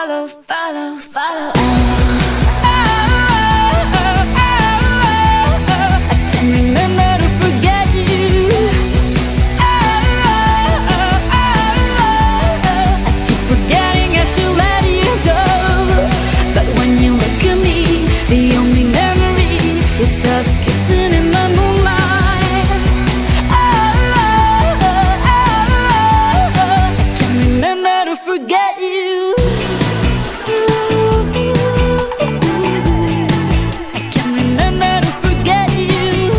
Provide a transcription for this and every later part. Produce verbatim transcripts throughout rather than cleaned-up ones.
follow, follow, follow. Forget you. I can't remember to forget you.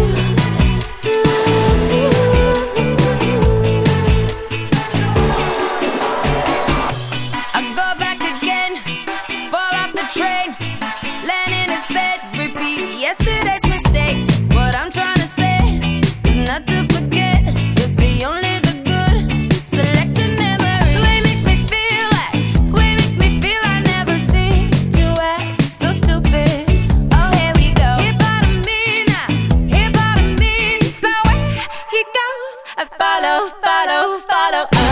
I go back again, fall off the train, land in his bed, repeat yesterday's mistakes. What I'm trying to say is not to forget. You'll see only the good, selected memories. The way it makes me feel like, the way it makes me feel I never seem to act so stupid. Oh, here we go. Here part of me now, here part of me. So where he goes, I follow, follow, follow. Oh.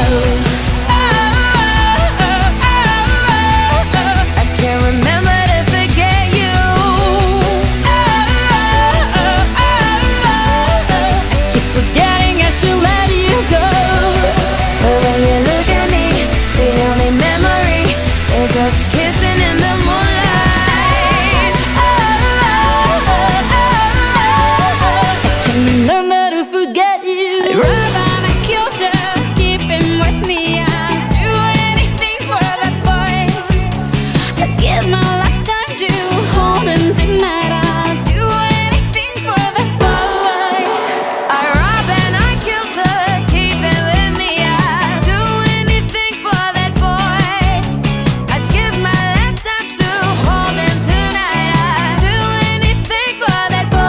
Kissing in the moonlight. Oh, oh, oh, oh. I can't remember to forget you. I'd rather I killed her, keep him with me. I'd do anything for that boy. I'd give my lifetime to hold him tonight. I'd do anything for that boy. I robbed and I killed her, keep him with me. I'd do anything for that boy. I'd give my last time to hold him tonight. I'd do anything for that boy.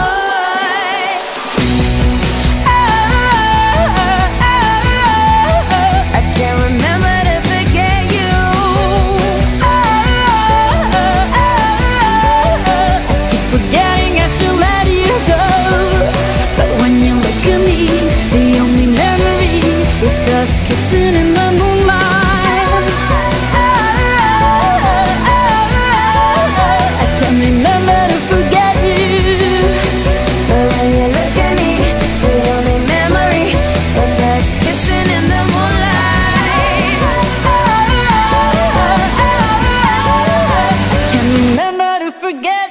Oh, oh, oh, oh. I can't remember to forget you. Oh, oh, oh, oh. I keep forgetting I should let you go. But when you look at me, the only memory is us kissing in the moonlight. Oh, oh, oh, oh. I can't remember to forget you. But when you look at me, the only memory is us kissing in the moonlight. Oh, oh, oh, oh, oh. I can't remember to forget